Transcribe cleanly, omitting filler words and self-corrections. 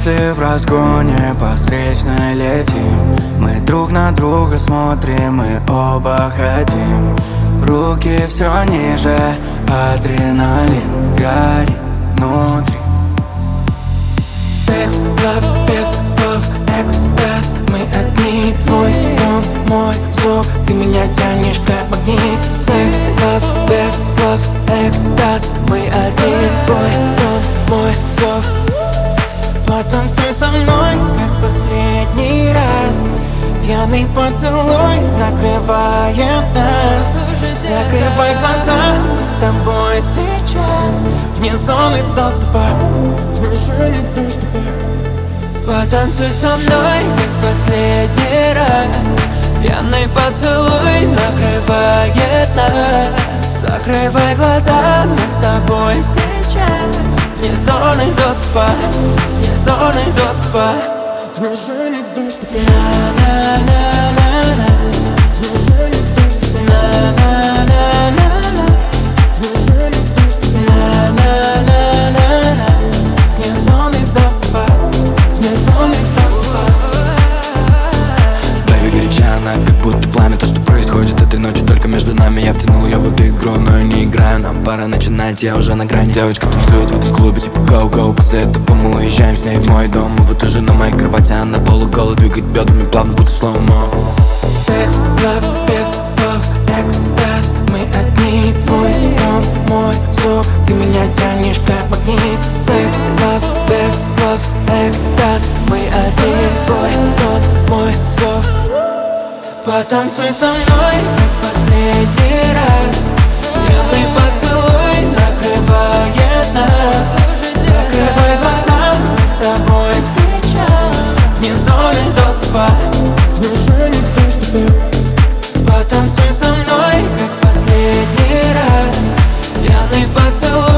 мысли в разгоне по встречной летим. Мы друг на друга смотрим, мы оба хотим. Руки все ниже, адреналин горит внутри. Секс, лав, без слов, экстаз. Мы одни, твой стон, мой зов. Ты меня тянешь как магнит. Секс, лав, без слов, экстаз. Мы одни, твой стон, мой зов. Потанцуй со мной, как в последний раз. Пьяный поцелуй накрывает нас. Закрывай глаза, мы с тобой сейчас вне зоны доступа. Потанцуй со мной, как в последний раз. Пьяный поцелуй накрывает нас. Закрывай глаза, мы с тобой сейчас вне зоны доступа. Вне зоны доступа. Как будто пламя, то, что происходит этой ночью только между нами. Я втянул ее в эту игру, но я не играю. Нам пора начинать, я уже на грани. Девочка танцует в этом клубе, типа гоу-гоу. После этого мы уезжаем с ней в мой дом. И вот уже на моей кровати, она полуголо двигает бедрами, плавно, будто слоумо. Секс, лав, без слов, экстаз. Мы одни, твой стон, мой зов. Ты меня тянешь как магнит. Секс, лав, без слов, экстаз. Мы одни, твой стон, мой зов. Потанцуй со мной, как в последний раз. Пьяный поцелуй накрывает нас. Закрывай глаза, мы с тобой сейчас вне зоны доступа. Потанцуй со мной, как в последний раз. Пьяный поцелуй